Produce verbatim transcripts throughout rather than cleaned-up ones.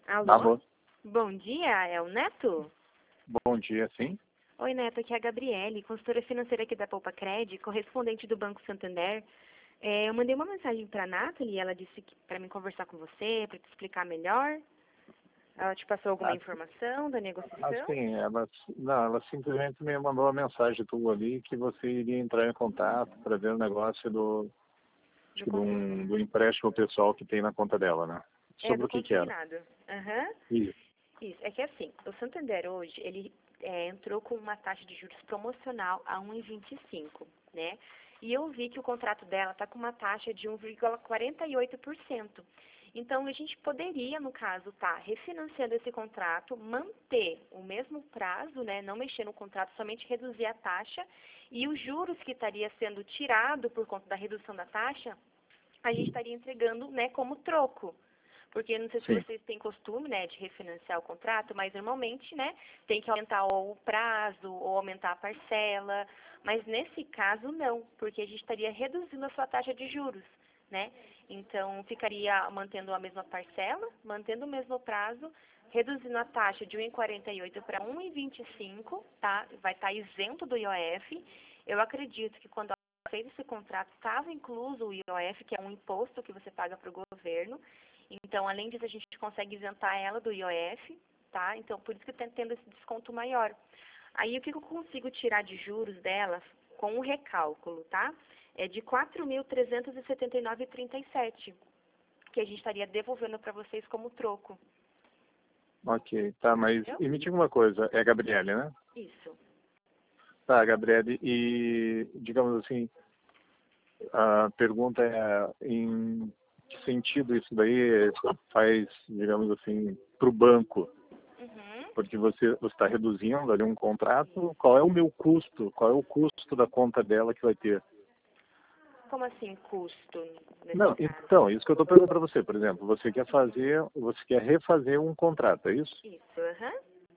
Alô? Alô, Bom dia, é o Neto? bom dia, sim. Oi, Neto, aqui é a Gabriele, consultora financeira aqui da Poupa Cred, correspondente do Banco Santander. É, eu mandei uma mensagem para a Nathalie e ela disse que para mim conversar com você, para te explicar melhor. Ela te passou alguma Ah, informação da negociação? Assim, ela, não, ela simplesmente me mandou uma mensagem tua ali que você iria entrar em contato para ver o negócio do, acho Do, que de con- um, do empréstimo pessoal que tem na conta dela, né? é, Sobre do o que que era. consignado. Aham. Isso. Isso, é que assim, o Santander hoje, ele é, entrou com uma taxa de juros promocional a um vírgula vinte e cinco, né? E eu vi que o contrato dela está com uma taxa de um vírgula quarenta e oito por cento. Então, a gente poderia, no caso, estar refinanciando esse contrato, manter o mesmo prazo, né? Não mexer no contrato, somente reduzir a taxa, e os juros que estaria sendo tirado por conta da redução da taxa, a gente estaria entregando, né, como troco. Porque não sei se Sim. vocês têm costume, né, de refinanciar o contrato, mas normalmente, né, tem que aumentar o prazo ou aumentar a parcela. Mas nesse caso não, porque a gente estaria reduzindo a sua taxa de juros, né? Então ficaria mantendo a mesma parcela, mantendo o mesmo prazo, reduzindo a taxa de um vírgula quarenta e oito para um vírgula vinte e cinco, tá? Vai estar isento do I O F. Eu acredito que quando ela fez esse contrato estava incluso o I O F, que é um imposto que você paga para o governo. Então, além disso, a gente consegue isentar ela do I O F, tá? Então, por isso que está tendo esse desconto maior. Aí, o que eu consigo tirar de juros dela com o recálculo, tá? É de quatro mil trezentos e setenta e nove vírgula trinta e sete, que a gente estaria devolvendo para vocês como troco. Ok, tá, mas Entendeu? e me diga uma coisa, é a Gabriele, né? Isso. Tá, Gabriele, e digamos assim, a pergunta é em que sentido isso daí faz, digamos assim, para o banco? Uhum. Porque você está reduzindo ali um contrato, qual é o meu custo? Qual é o custo da conta dela que vai ter? Como assim, custo, nesse Não, caso? então, isso que eu estou perguntando para você, por exemplo, você quer fazer, você quer refazer um contrato, é isso? Isso, aham.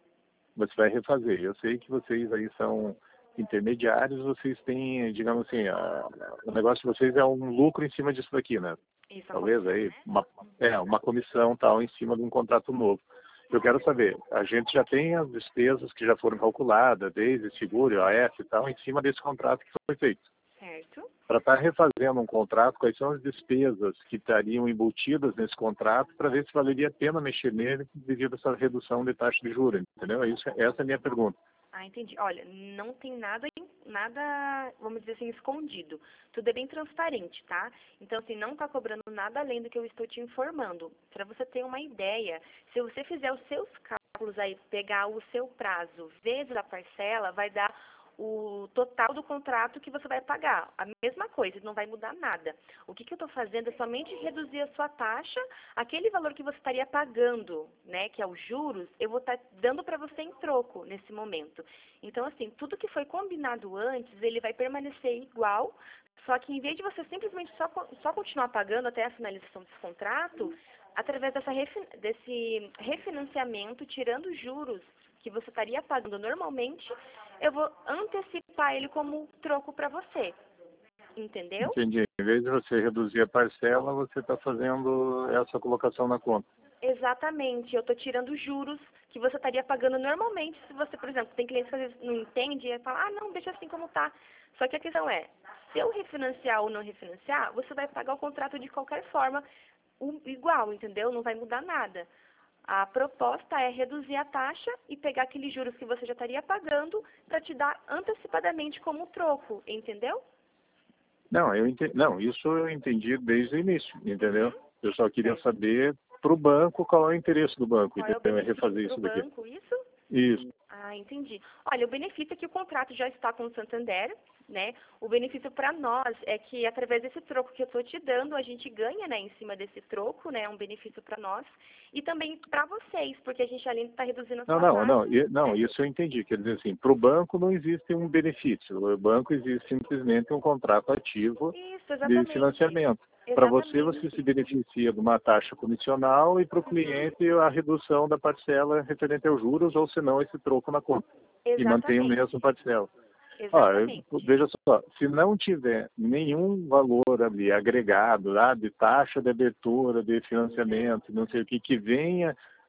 Você vai refazer. Eu sei que vocês aí são intermediários, vocês têm, digamos assim, a, o negócio de vocês é um lucro em cima disso daqui, né? Isso, a Talvez comissão, aí né? uma, é, uma comissão tal em cima de um contrato novo. Eu quero saber, a gente já tem as despesas que já foram calculadas, desde seguro, I O F e tal, em cima desse contrato que foi feito. Certo. Para estar refazendo um contrato, quais são as despesas que estariam embutidas nesse contrato, para ver se valeria a pena mexer nele devido a essa redução de taxa de juros, entendeu? É isso, essa é a minha pergunta. Ah, entendi. Olha, não tem nada, nada, vamos dizer assim, escondido. Tudo é bem transparente, tá? Então, assim, não está cobrando nada além do que eu estou te informando. Para você ter uma ideia, se você fizer os seus cálculos aí, pegar o seu prazo vezes a parcela, vai dar o total do contrato que você vai pagar. A mesma coisa, não vai mudar nada. O que, que eu estou fazendo é somente reduzir a sua taxa, aquele valor que você estaria pagando, né, que é os juros, eu vou estar dando para você em troco nesse momento. Então, assim, tudo que foi combinado antes, ele vai permanecer igual, só que em vez de você simplesmente só, só continuar pagando até a finalização desse contrato, através dessa refi desse refinanciamento, tirando juros que você estaria pagando normalmente, eu vou antecipar ele como troco para você. Entendeu? Entendi. Em vez de você reduzir a parcela, você está fazendo essa colocação na conta. Exatamente. Eu estou tirando juros que você estaria pagando normalmente. Se você, por exemplo, tem clientes que às vezes não entende e fala, ah, não, deixa assim como está. Só que a questão é, se eu refinanciar ou não refinanciar, você vai pagar o contrato de qualquer forma igual, entendeu? Não vai mudar nada. A proposta é reduzir a taxa e pegar aqueles juros que você já estaria pagando para te dar antecipadamente como troco, entendeu? Não, eu entendi, não, isso eu entendi desde o início, entendeu? Uhum, Eu só queria certo. saber para o banco qual é o interesse do banco, Qual é o entendeu? É benefício refazer para o isso daqui. banco, isso? Isso. Ah, entendi. Olha, o benefício é que o contrato já está com o Santander, né? O benefício para nós é que através desse troco que eu estou te dando, a gente ganha, né, em cima desse troco, né? É um benefício para nós e também para vocês, porque a gente além de estar reduzindo a Não, sua não, taxa, não, e- não, né? isso eu entendi. Quer dizer assim, para o banco não existe um benefício. O banco existe simplesmente um contrato ativo Isso, de exatamente. financiamento. Para você, você se Exatamente. beneficia de uma taxa comissional e para o cliente a redução da parcela referente aos juros ou se não esse troco na conta. E mantém o mesmo Exatamente. parcela. Ó, eu- Exatamente. veja só, se não tiver nenhum valor ali agregado, ah, de taxa de abertura, de financiamento, não sei o que, que venha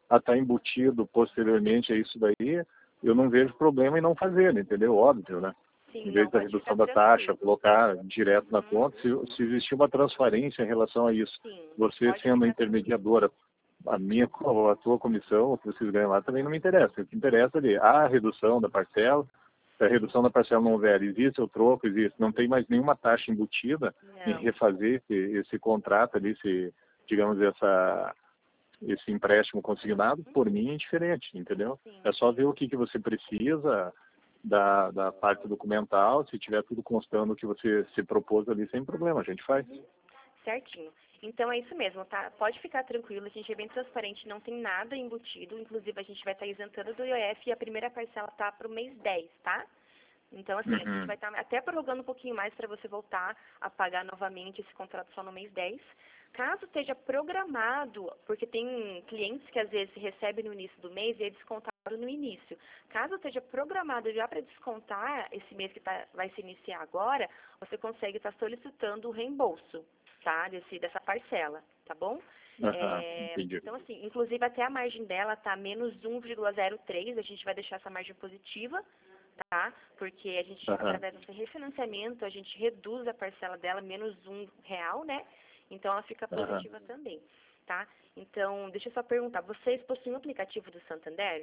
a estar embutido posteriormente a isso daí, eu não vejo problema em não fazer, entendeu? Óbvio, né? Sim, Em vez não, da pode redução ficar da taxa, tranquilo. colocar direto na Uhum. conta, se, se existir uma transparência em relação a isso, Sim, você pode sendo a ficar tranquilo. intermediadora, a minha, a tua comissão, o que vocês ganham lá também não me interessa. O que interessa ali, a redução da parcela, se a redução da parcela não houver, existe o troco, existe, não tem mais nenhuma taxa embutida em Não. refazer esse, esse contrato ali, esse, digamos, essa, esse empréstimo consignado, por mim é diferente, entendeu? Sim, É só sim. ver o que, que você precisa da, da parte documental, se tiver tudo constando o que você se propôs ali, sem problema, a gente faz. Certinho. Então é isso mesmo, tá? Pode ficar tranquilo, a gente é bem transparente, não tem nada embutido, inclusive a gente vai estar isentando do I O F e a primeira parcela tá para o mês dez, tá? Então, assim, a gente Uhum. vai estar até prorrogando um pouquinho mais para você voltar a pagar novamente esse contrato só no mês dez. Caso esteja programado, porque tem clientes que às vezes recebem no início do mês e é descontado no início. Caso esteja programado já para descontar esse mês que tá, vai se iniciar agora, você consegue estar solicitando o reembolso, tá? Desse, dessa parcela, tá bom? Aham, É, entendi. então, assim, inclusive até a margem dela tá menos um vírgula zero três, a gente vai deixar essa margem positiva, tá? Porque a gente, Aham, através desse refinanciamento, a gente reduz a parcela dela menos um real, né? Então ela fica aham. positiva também, tá? Então, deixa eu só perguntar, vocês possuem o aplicativo do Santander?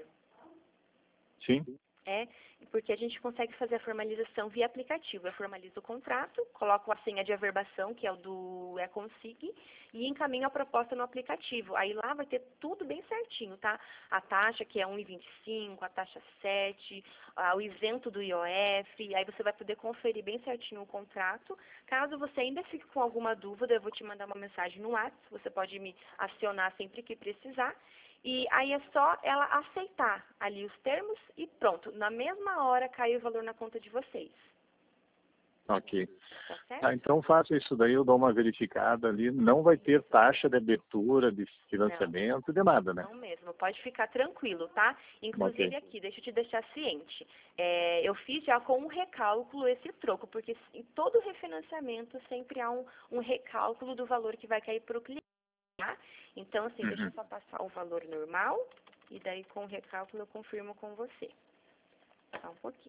Sim? É, porque a gente consegue fazer a formalização via aplicativo. Eu formalizo o contrato, coloco a senha de averbação, que é o do Econsig, e encaminho a proposta no aplicativo. Aí lá vai ter tudo bem certinho, tá? A taxa, que é um vírgula vinte e cinco, a taxa sete, ah, o isento do I O F, aí você vai poder conferir bem certinho o contrato. Caso você ainda fique com alguma dúvida, eu vou te mandar uma mensagem no WhatsApp, você pode me acionar sempre que precisar. E aí é só ela aceitar ali os termos e pronto. Na mesma hora cai o valor na conta de vocês. Ok. Tá certo? Ah, então faça isso daí, eu dou uma verificada ali. Não vai ter taxa de abertura, de Não, financiamento, de nada, né? não mesmo. Pode ficar tranquilo, tá? Ok. Inclusive aqui, deixa eu te deixar ciente. É, eu fiz já com um recálculo esse troco, porque em todo refinanciamento sempre há um, um recálculo do valor que vai cair para o cliente. Tá? Então, assim, deixa Uhum. eu só passar o valor normal e daí com o recálculo eu confirmo com você. Só um pouquinho.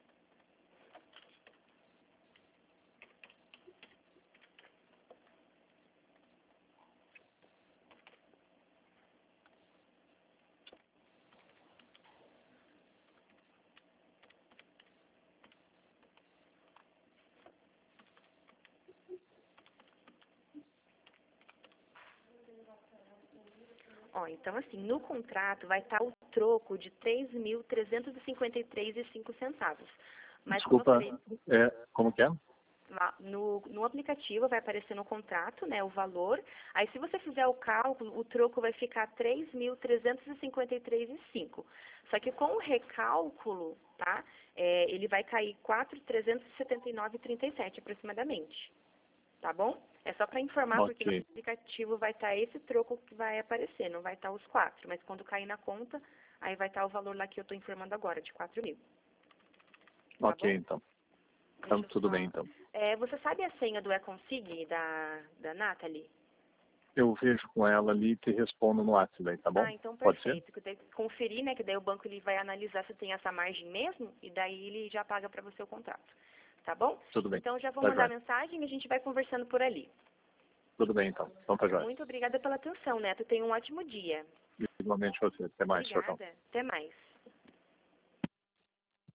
Ó, então, assim, no contrato vai estar o troco de três mil trezentos e cinquenta e três reais e cinco centavos. Mas, como eu Desculpa, falei, é, como que é? lá no, no aplicativo vai aparecer no contrato, né, o valor. Aí, se você fizer o cálculo, o troco vai ficar três mil trezentos e cinquenta e três reais e cinco. Só que com o recálculo, tá, é, ele vai cair quatro mil trezentos e setenta e nove reais e trinta e sete aproximadamente. Tá bom? É só para informar, porque no Ok, aplicativo vai estar esse troco que vai aparecer, não vai estar os quatro. Mas quando cair na conta, aí vai estar o valor lá que eu estou informando agora, de quatro mil. Tá ok, bom? então. Deixa Então, eu tudo bem, só... então. É, você sabe a senha do Econsig da, da Nathalie? Eu vejo com ela ali e te respondo no WhatsApp, daí, tá bom? Ah, então Pode ser? perfeito. Que daí conferir, né? Que daí o banco ele vai analisar se tem essa margem mesmo e daí ele já paga para você o contrato. Tá bom? Tudo bem. Então já vou Tá mandar jóia. mensagem e a gente vai conversando por ali. Tudo bem, então. Então tá jóia. Muito obrigada pela atenção, Neto. Tenha um ótimo dia. Igualmente você. Até mais. Tchau, tchau. Obrigada. Até mais.